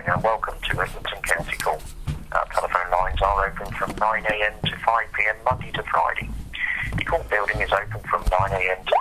and welcome to Edmonton County Court. Telephone lines are open from 9am to 5pm Monday to Friday. The court building is open from 9am to